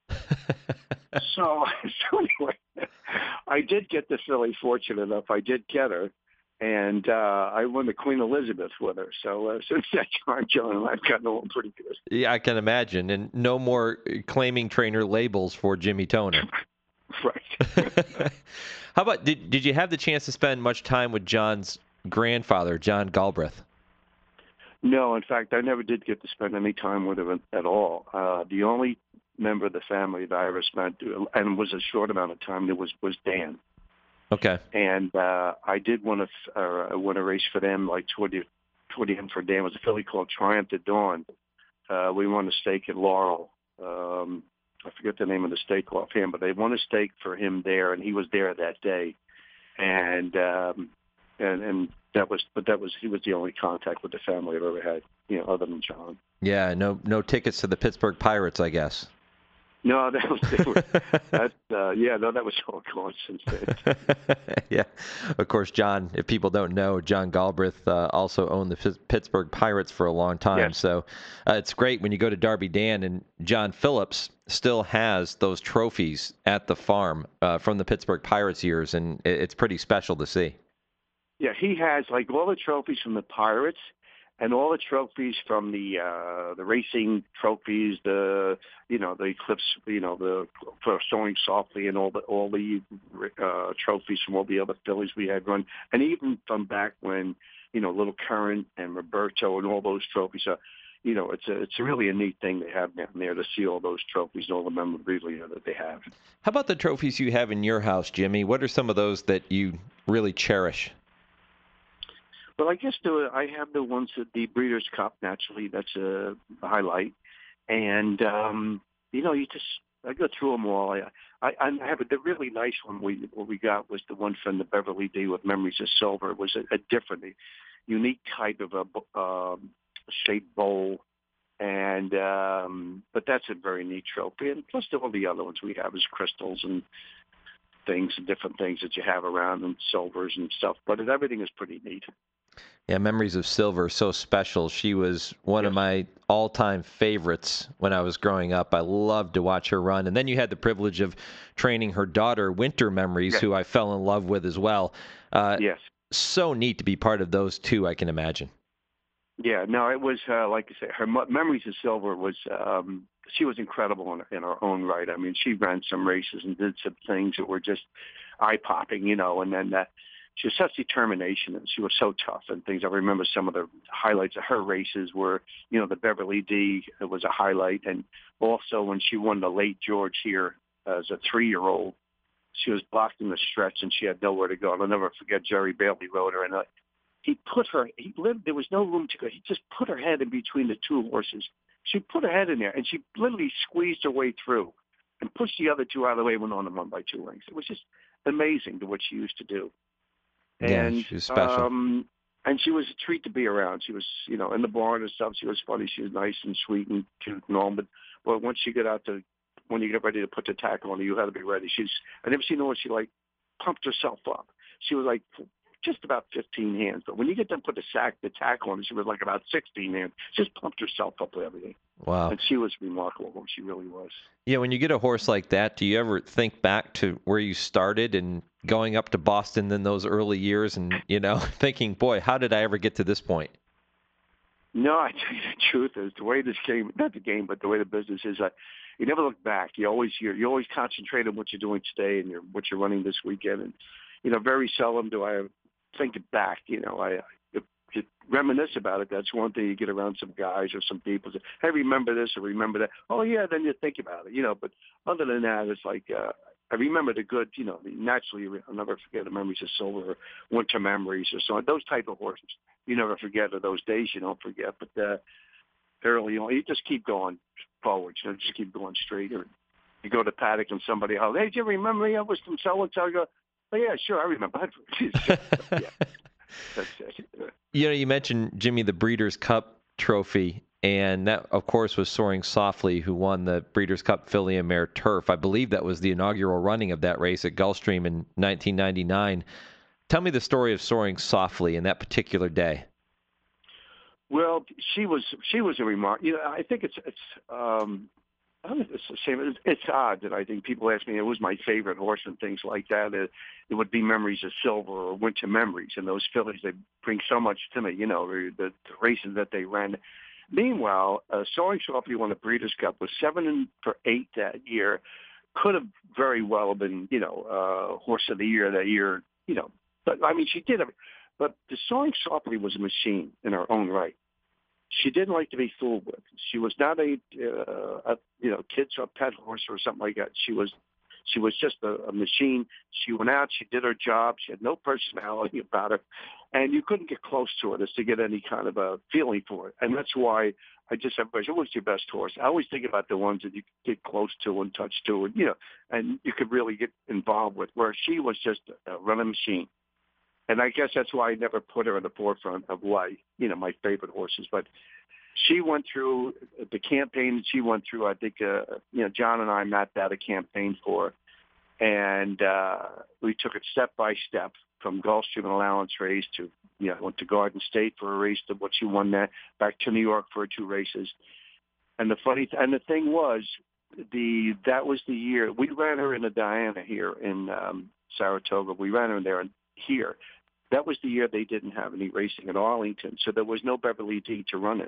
So anyway, I did get the filly, fortunate enough. I did get her, and I won the Queen Elizabeth with her. So since that time, John and I've gotten along pretty good. Yeah, I can imagine. And no more claiming trainer labels for Jimmy Toner. Right. How about, did you have the chance to spend much time with John's grandfather, John Galbraith? No, in fact, I never did get to spend any time with him at all. The only member of the family that I ever spent, and was a short amount of time, was Dan. Okay. And I did win a race for them, like toward the end for Dan. It was a filly called Triumph at Dawn. We won a stake at Laurel. I forget the name of the stake offhand, but they won a stake for him there, and he was there that day. And he was the only contact with the family I've ever had, other than John. Yeah, no tickets to the Pittsburgh Pirates, I guess. No, that was all gone since then. Yeah, of course, John. If people don't know, John Galbraith also owned the Pittsburgh Pirates for a long time. Yes. So it's great when you go to Darby Dan, and John Phillips still has those trophies at the farm from the Pittsburgh Pirates years, and it's pretty special to see. Yeah, he has like all the trophies from the Pirates. And all the trophies from the racing trophies, the Eclipse, for Soaring Softly, and all the trophies from all the other fillies we had run, and even from back when Little Current and Roberto and all those trophies. It's really a neat thing they have down there to see all those trophies and all the memorabilia that they have. How about the trophies you have in your house, Jimmy? What are some of those that you really cherish? Well, I guess I have the ones at the Breeders' Cup. Naturally, that's a highlight, and I go through them all. I have the really nice one. What we got was the one from the Beverly D with Memories of Silver. It was a different, unique type of a shaped bowl, and but that's a very neat trophy. And plus, all the other ones we have is crystals and things, and different things that you have around, and silvers and stuff. But everything is pretty neat. Yeah, Memories of Silver, so special. She was one of my all-time favorites when I was growing up. I loved to watch her run. And then you had the privilege of training her daughter, Winter Memories, who I fell in love with as well. Yes. So neat to be part of those two, I can imagine. Yeah, no, it was, like I said, her Memories of Silver was, she was incredible in her own right. I mean, she ran some races and did some things that were just eye-popping, and then she was such determination, and she was so tough and things. I remember some of the highlights of her races were, the Beverly D was a highlight. And also when she won the Late George here as a 3-year-old, she was blocked in the stretch and she had nowhere to go. I'll never forget Jerry Bailey rode her, and there was no room to go. He just put her head in between the two horses. She put her head in there, and she literally squeezed her way through and pushed the other two out of the way and went on and won by 2 lengths. It was just amazing to what she used to do. And, yeah, she was special. And she was a treat to be around. She was, in the barn and stuff. She was funny. She was nice and sweet and cute and all. But once you get when you get ready to put the tackle on her, you had to be ready. I never seen her when she pumped herself up. She was just about 15 hands. But when you get them put the tackle on her, she was about 16 hands. She just pumped herself up with everything. Wow. And she was remarkable. She really was. Yeah, when you get a horse like that, do you ever think back to where you started and going up to Boston in those early years and, thinking, boy, how did I ever get to this point? No, I tell you the truth is the way this game, not the game, but the way the business is, you never look back. You always concentrate on what you're doing today and what you're running this weekend. And, very seldom do I think back. I reminisce about it. That's one thing. You get around some guys or some people say, hey, remember this or remember that. Oh, yeah, then you think about it, But other than that, it's I remember the good, naturally, I'll never forget the Memories of Silver or Winter Memories or so on. Those type of horses, you never forget, or those days you don't forget. But early on, you just keep going forward, just keep going straight. Or you go to paddock and somebody, hey, do you remember me? I was from so-and-so. I go, oh, yeah, sure, I remember. Yeah. That's it. You mentioned, Jimmy, the Breeders' Cup trophy, and that, of course, was Soaring Softly, who won the Breeders' Cup Filly and Mare Turf. I believe that was the inaugural running of that race at Gulfstream in 1999. Tell me the story of Soaring Softly in that particular day. Well, she was a remark. I think it's I don't know if it's the same. It's odd that I think people ask me, it was my favorite horse and things like that. It would be Memories of Silver or Winter Memories. And those fillies, they bring so much to me, the races that they ran. Meanwhile, Soaring Softly won the Breeders' Cup, was 7 for 8 that year. Could have very well been, Horse of the Year that year, But, I mean, she did. But the Soaring Softly was a machine in her own right. She didn't like to be fooled with. She was not a kid's or pet horse or something like that. She was just a machine. She went out. She did her job. She had no personality about her, and you couldn't get close to her just to get any kind of a feeling for it. And that's why I just said, "What's your best horse?" I always think about the ones that you could get close to and touch to, and and you could really get involved with. Where she was just a running machine. And I guess that's why I never put her in the forefront of my favorite horses. But she went through the campaign that she went through. I think, John and I mapped out a campaign for her. And we took it step by step from Gulfstream and Allowance race to, went to Garden State for a race to what she won that, back to New York for 2 races. And the thing was, that was the year we ran her in the Diana here in Saratoga. We ran her in there here. That was the year they didn't have any racing at Arlington, so there was no Beverly D to run in.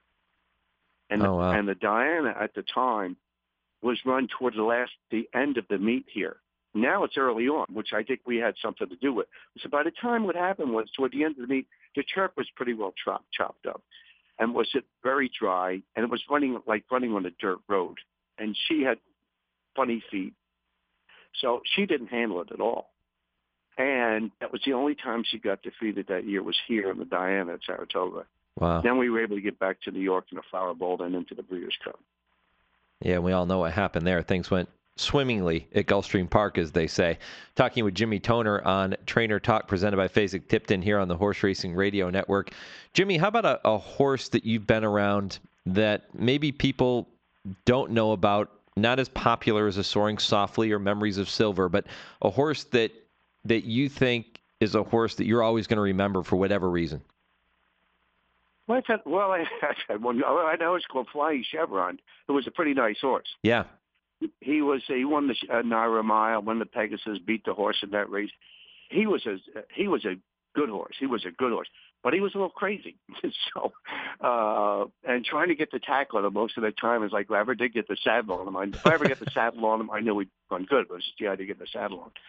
And and the Diana at the time was run toward the end of the meet here. Now it's early on, which I think we had something to do with. So by the time what happened was toward the end of the meet, the turf was pretty well chopped up, and was very dry, and it was running on a dirt road, and she had funny feet, so she didn't handle it at all. And that was the only time she got defeated that year, was here in the Diana at Saratoga. Wow. Then we were able to get back to New York in the Flower Bowl and into the Breeders' Cup. Yeah, we all know what happened there. Things went swimmingly at Gulfstream Park, as they say. Talking with Jimmy Toner on Trainer Talk, presented by Fasig-Tipton here on the Horse Racing Radio Network. Jimmy, how about a horse that you've been around that maybe people don't know about, not as popular as a Soaring Softly or Memories of Silver, but a horse that you think is a horse that you're always going to remember for whatever reason? Well, I had one. I know it's called Flying Chevron. It was a pretty nice horse. Yeah. He won the Naira Mile, won the Pegasus, beat the horse in that race. He was a good horse. He was a good horse, but he was a little crazy. So, and trying to get the tackle on him most of the time is like, if I ever did get the saddle on him, if I ever get the saddle on him, I knew he'd run good. But it was just the idea to get the saddle on.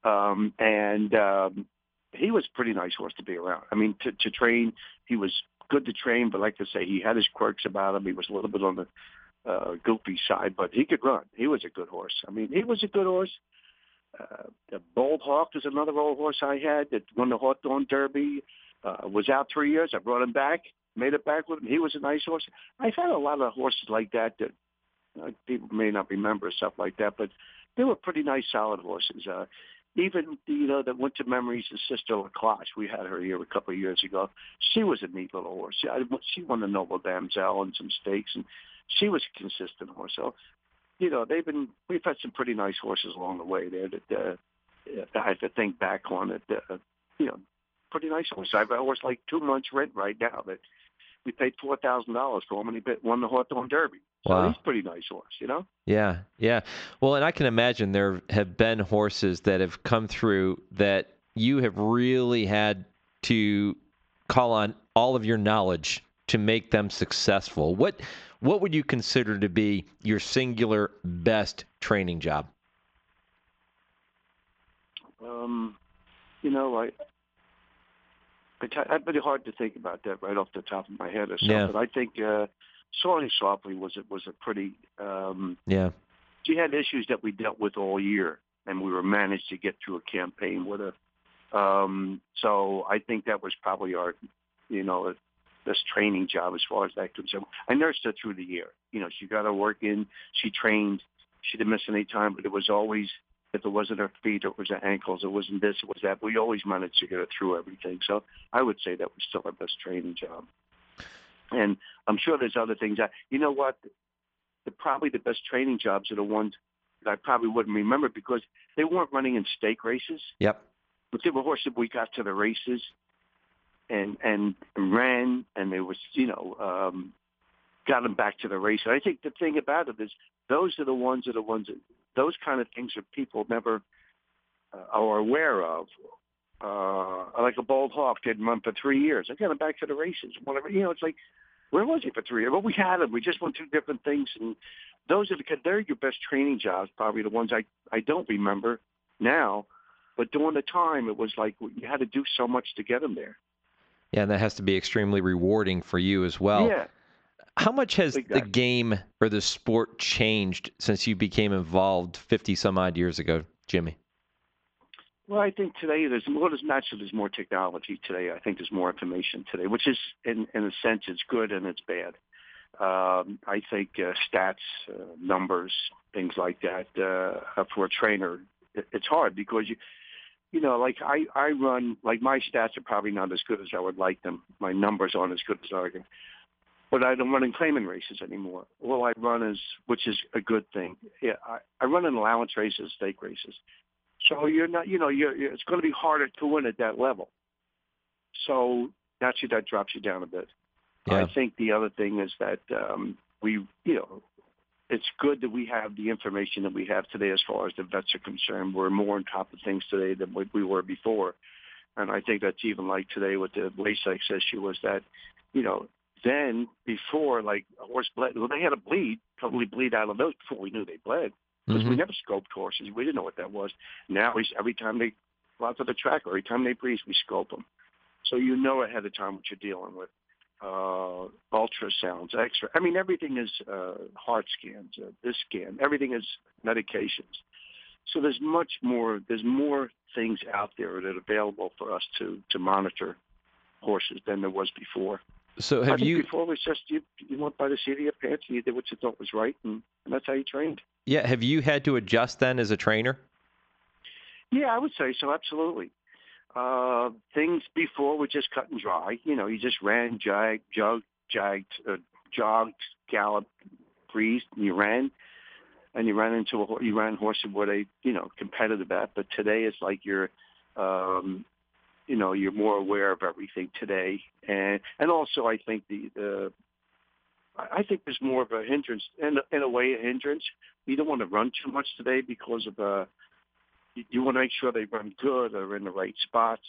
He was a pretty nice horse to be around. I mean, to train, he was good to train, but like I say, he had his quirks about him. He was a little bit on the goofy side, but he could run. He was a good horse. I mean, he was a good horse. The Bold Hawk is another old horse I had that won the Hawthorne Derby. Was out 3 years. I brought him back, made it back with him. He was a nice horse. I've had a lot of horses like that people may not remember, stuff like that, but they were pretty nice, solid horses. Even, that went to Memories, his sister LaCloche, we had her here a couple of years ago. She was a neat little horse. She won the Noble Damsel and some stakes, and she was a consistent horse. So, we've had some pretty nice horses along the way there that I have to think back on it. Pretty nice horse. I have a horse like 2 months rent right now that we paid $4,000 for him, and he won the Hawthorne Derby. So wow. He's a pretty nice horse, Yeah. Well, and I can imagine there have been horses that have come through that you have really had to call on all of your knowledge to make them successful. What would you consider to be your singular best training job? It's pretty hard to think about that right off the top of my head or something. Yeah. But I think Soaring Softly was a pretty She had issues that we dealt with all year, and we were managed to get through a campaign with her. So I think that was probably our, this training job as far as that concerned. I nursed her through the year. She got her work in. She trained. She didn't miss any time, but it was always, if it wasn't her feet, it was her ankles, it wasn't this, it was that. We always managed to get her through everything. So I would say that was still our best training job. And I'm sure there's other things. You know what? Probably the best training jobs are the ones that I probably wouldn't remember because they weren't running in stake races. Yep. But they were horses we got to the races and ran, and they was, got them back to the race. And I think the thing about it is those are the ones that those kind of things that people never are aware of. Like a Bold Hawk didn't run for 3 years. I got him back to the races. Whatever, it's like, where was he for 3 years? Well, we had him. We just went through different things, and they're your best training jobs. Probably the ones I don't remember now, But during the time, it was like you had to do so much to get them there. Yeah, and that has to be extremely rewarding for you as well. Yeah. How much has the game or the sport changed since you became involved 50 some odd years ago, Jimmy? Well, I think today there's more technology today. I think there's more information today, which is in a sense it's good and it's bad. I think stats, numbers, things like that for a trainer, it's hard because like I run, like my stats are probably not as good as I would like them. My numbers aren't as good as I can. But I don't run in claiming races anymore. All I run which is a good thing. Yeah, I run in allowance races, stake races. So you're not, it's going to be harder to win at that level. So that drops you down a bit. Yeah. I think the other thing is that it's good that we have the information that we have today as far as the vets are concerned. We're more on top of things today than we were before. And I think that's even like today with the Lasix issue was that, then before, like a horse bled, they had to probably bleed out of those before we knew they bled. Because we never scoped horses. We didn't know what that was. Now, every time they go out to the track, or every time they breathe, we scope them. So you know ahead of time what you're dealing with. Ultrasounds, X-ray. I mean, everything is heart scans, this scan. Everything is medications. So there's much more. There's more things out there that are available for us to monitor horses than there was before. So I think before it was just you went by the seat of your pants and you did what you thought was right, and that's how you trained. Yeah. Have you had to adjust then as a trainer? Yeah, I would say so. Absolutely. Things before were just cut and dry. You just ran, jogged, galloped, breezed, and you ran. And you ran horses where they, competitive at. But today it's like you're more aware of everything today. And also I think I think there's more of a hindrance, in a way, a hindrance. You don't want to run too much today because of you want to make sure they run good or in the right spots.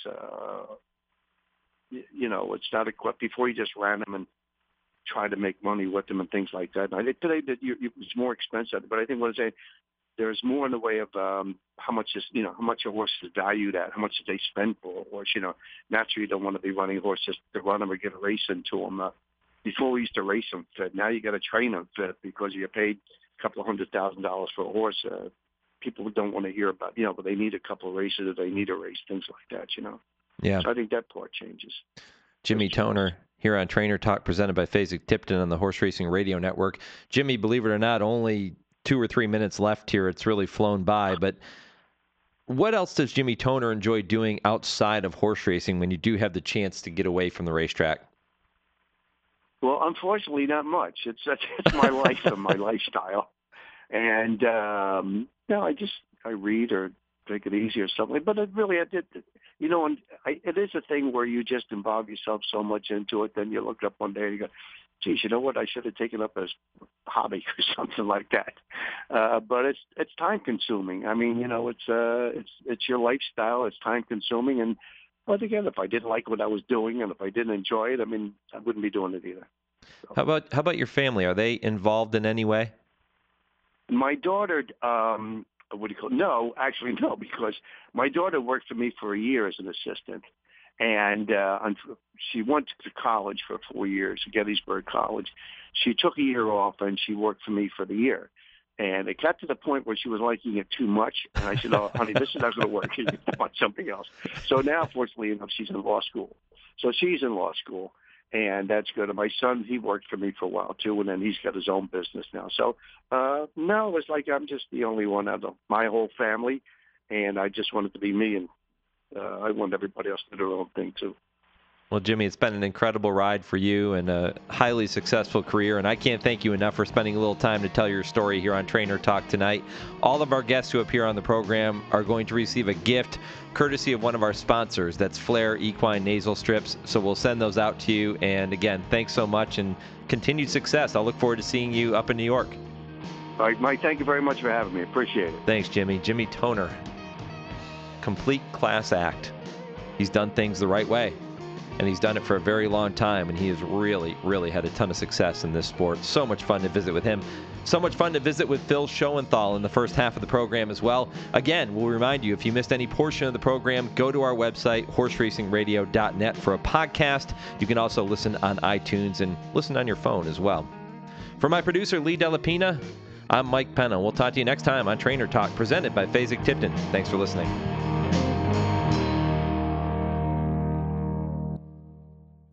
It's not equipped before you just ran them and try to make money with them and things like that. And I think today that it's more expensive, but I think what I'm saying, there's more in the way of how much a horse is valued at, how much do they spend for a horse. Naturally you don't want to be running horses to run them or get a race into them. Before we used to race them fit. Now you got to train them fit because you paid a couple of $100,000 for a horse. People don't want to hear about, but they need a couple of races or they need a race, things like that, Yeah. So I think that part changes. Jimmy Toner here on Trainer Talk, presented by Fasig-Tipton on the Horse Racing Radio Network. Jimmy, believe it or not, only 2 or 3 minutes left here. It's really flown by. But what else does Jimmy Toner enjoy doing outside of horse racing when you do have the chance to get away from the racetrack? Well, unfortunately, not much. It's my life and my lifestyle. And, I read or take it easy or something. But it is a thing where you just involve yourself so much into it. Then you look up one day and you go, geez, you know what? I should have taken up as a hobby or something like that. But it's time consuming. I mean, it's your lifestyle. It's time consuming. And but again, if I didn't like what I was doing and if I didn't enjoy it, I mean, I wouldn't be doing it either. So. How about your family? Are they involved in any way? My daughter, no, actually no, because my daughter worked for me for a year as an assistant. And she went to college for 4 years, Gettysburg College. She took a year off, and she worked for me for the year. And it got to the point where she was liking it too much. And I said, oh, honey, this is not going to work. You want something else. So now, fortunately enough, she's in law school. So she's in law school, and that's good. And my son, he worked for me for a while, too, and then he's got his own business now. So, no, it's like I'm just the only one out of my whole family, and I just wanted to be me, and I want everybody else to do their own thing, too. Well, Jimmy, it's been an incredible ride for you and a highly successful career, and I can't thank you enough for spending a little time to tell your story here on Trainer Talk tonight. All of our guests who appear on the program are going to receive a gift courtesy of one of our sponsors. That's Flair Equine Nasal Strips, so we'll send those out to you. And again, thanks so much and continued success. I'll look forward to seeing you up in New York. All right, Mike, thank you very much for having me. Appreciate it. Thanks, Jimmy. Jimmy Toner. Complete class act. He's done things the right way. and he's done it for a very long time, and he has really, really had a ton of success in this sport. So much fun to visit with him. So much fun to visit with Phil Schoenthal in the first half of the program as well. Again, we'll remind you, if you missed any portion of the program, go to our website, horseracingradio.net, for a podcast. You can also listen on iTunes and listen on your phone as well. For my producer, Lee Delapina, I'm Mike Penna. We'll talk to you next time on Trainer Talk, presented by Fasig-Tipton. Thanks for listening.